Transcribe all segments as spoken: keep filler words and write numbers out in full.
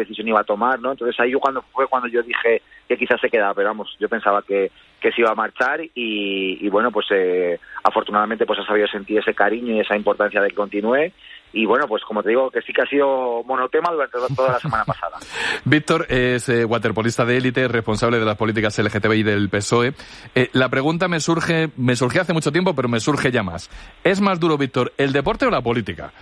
decisión iba a tomar, ¿no? Entonces ahí yo cuando fue cuando yo dije que quizás se quedaba, pero vamos, yo pensaba que, que se iba a marchar y, y bueno, pues eh, afortunadamente pues ha sabido sentir ese cariño y esa importancia de que continúe. Y bueno, pues como te digo, que sí que ha sido monotema durante toda la semana pasada. Víctor es eh, waterpolista de élite, responsable de las políticas L G T B I del P S O E. Eh, la pregunta me surge, me surgió hace mucho tiempo, pero me surge ya más. ¿Es más duro, Víctor, el deporte o la política?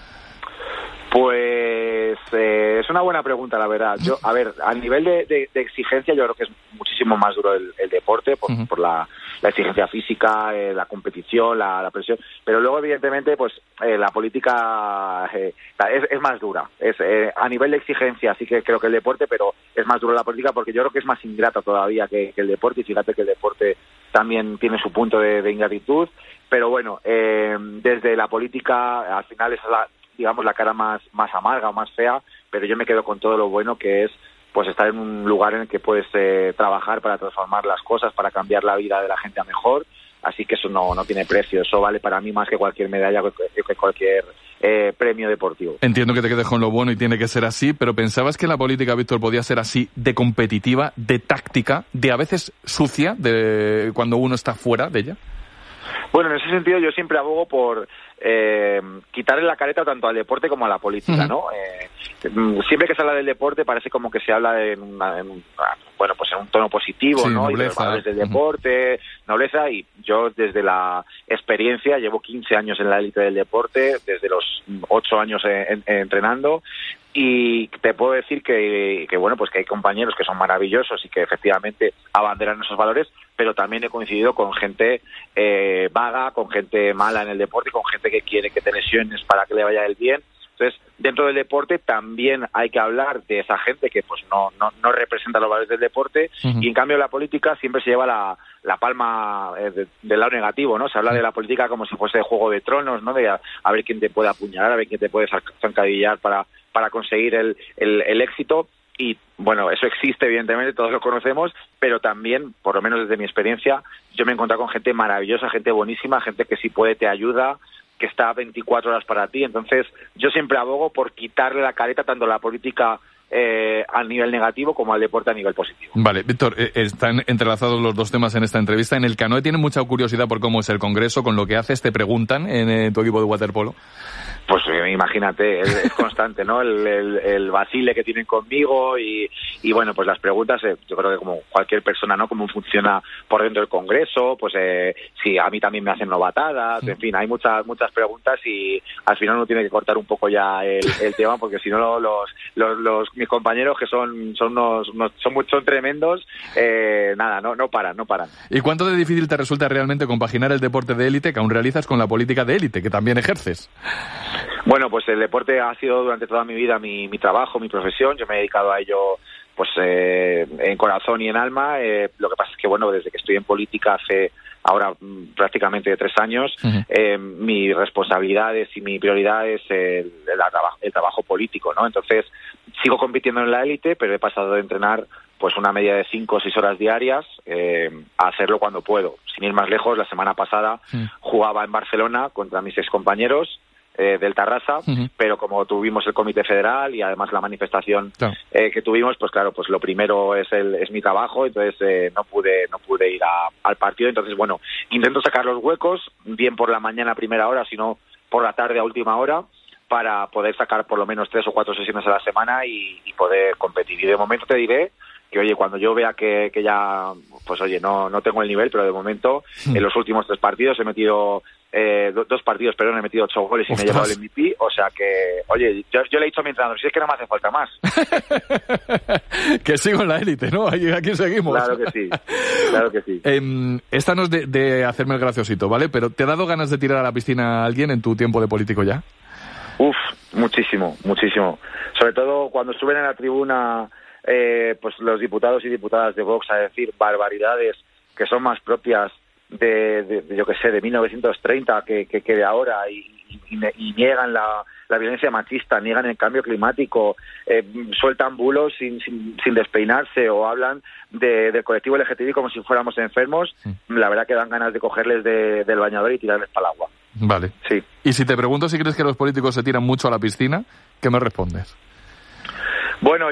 Pues eh, es una buena pregunta, la verdad. Yo, a ver, a nivel de, de, de exigencia, yo creo que es muchísimo más duro el, el deporte por, uh-huh. por la, la exigencia física, eh, la competición, la, la presión. Pero luego, evidentemente, pues eh, la política eh, es, es más dura. Es eh, a nivel de exigencia, sí que creo que el deporte, pero es más duro la política porque yo creo que es más ingrata todavía que, que el deporte. Y fíjate que el deporte también tiene su punto de, de ingratitud. Pero bueno, eh, desde la política, al final es la digamos la cara más más amarga o más fea, pero yo me quedo con todo lo bueno que es pues estar en un lugar en el que puedes eh, trabajar para transformar las cosas, para cambiar la vida de la gente a mejor, así que eso no no tiene precio, eso vale para mí más que cualquier medalla, que, que cualquier eh, premio deportivo. Entiendo que te quedes con lo bueno y tiene que ser así, pero ¿pensabas que la política, Víctor, podía ser así de competitiva, de táctica, de a veces sucia, de cuando uno está fuera de ella? Bueno, en ese sentido yo siempre abogo por eh, quitarle la careta tanto al deporte como a la política, uh-huh. ¿no? Eh, siempre que se habla del deporte parece como que se habla en, una, en un, bueno, pues en un tono positivo, sí, ¿no? Nobleza. Y de los valores del deporte, uh-huh. nobleza, y yo desde la experiencia llevo quince años en la élite del deporte, desde los ocho años en, en, entrenando, y te puedo decir que, que bueno, pues que hay compañeros que son maravillosos y que efectivamente abanderan esos valores, pero también he coincidido con gente eh, vaga, con gente mala en el deporte, con gente que quiere que te lesiones para que le vaya el bien. Entonces, dentro del deporte también hay que hablar de esa gente que pues no no, no representa los valores del deporte, uh-huh. y en cambio la política siempre se lleva la, la palma eh, de, del lado negativo, ¿no? Se habla de la política como si fuese Juego de Tronos, ¿no? De a, a ver quién te puede apuñalar, a ver quién te puede zancadillar para, para conseguir el, el, el éxito. Y bueno, eso existe, evidentemente, todos lo conocemos, pero también, por lo menos desde mi experiencia, yo me he encontrado con gente maravillosa, gente buenísima, gente que si puede te ayuda, que está veinticuatro horas para ti. Entonces, yo siempre abogo por quitarle la careta tanto a la política eh, a nivel negativo como al deporte a nivel positivo. Vale, Víctor, eh, están entrelazados los dos temas en esta entrevista. En el canoe tienen mucha curiosidad por cómo es el Congreso, con lo que haces, te preguntan en eh, tu equipo de waterpolo. Pues eh, imagínate, es, es constante, ¿no? El, el, el vacile que tienen conmigo y, y bueno, pues las preguntas, eh, yo creo que como cualquier persona, ¿no? Cómo funciona por dentro del Congreso, pues eh, sí, a mí también me hacen novatadas, en fin, hay muchas muchas preguntas y al final uno tiene que cortar un poco ya el, el tema porque si no los, los, los mis compañeros que son son unos, unos son muy, son tremendos, eh, nada, no no paran, no paran. ¿Y cuánto de difícil te resulta realmente compaginar el deporte de élite que aún realizas con la política de élite que también ejerces? Bueno, pues el deporte ha sido durante toda mi vida mi, mi trabajo, mi profesión. Yo me he dedicado a ello pues eh, en corazón y en alma. Eh, lo que pasa es que, bueno, desde que estoy en política hace ahora prácticamente tres años, uh-huh. eh, mi responsabilidades y mi prioridad es el, el, el trabajo político, ¿no? Entonces, sigo compitiendo en la élite, pero he pasado de entrenar pues una media de cinco o seis horas diarias eh, a hacerlo cuando puedo. Sin ir más lejos, la semana pasada uh-huh. jugaba en Barcelona contra mis excompañeros Eh, del Tarrasa, uh-huh. pero como tuvimos el Comité Federal y además la manifestación claro. eh, que tuvimos, pues claro, pues lo primero es el es mi trabajo, entonces eh, no pude no pude ir a, al partido, entonces bueno, intento sacar los huecos, bien por la mañana a primera hora, sino por la tarde a última hora, para poder sacar por lo menos tres o cuatro sesiones a la semana y, y poder competir. Y de momento te diré que, oye, cuando yo vea que, que ya, pues oye, no no tengo el nivel, pero de momento, sí. en los últimos tres partidos he metido Eh, dos partidos, perdón, he metido ocho goles y ¡ostras! Me he llevado el M V P, o sea que, oye, yo, yo le he dicho a mi entrenador, si es que no me hace falta más. Que sigo en la élite, ¿no? Aquí seguimos. Claro que sí, claro que sí. Eh, esta no es de, de hacerme el graciosito, ¿vale? Pero ¿te ha dado ganas de tirar a la piscina a alguien en tu tiempo de político ya? Uf, muchísimo, muchísimo. Sobre todo cuando suben en la tribuna eh, pues los diputados y diputadas de Vox a decir barbaridades que son más propias De, de, de yo que sé, de mil novecientos treinta que, que, que de ahora y, y, y niegan la, la violencia machista, niegan el cambio climático, eh, sueltan bulos sin, sin, sin despeinarse o hablan de, del colectivo L G T B I como si fuéramos enfermos, sí. La verdad que dan ganas de cogerles de, del bañador y tirarles para el agua. Vale. Sí. Y si te pregunto si crees que los políticos se tiran mucho a la piscina, ¿qué me respondes? Bueno,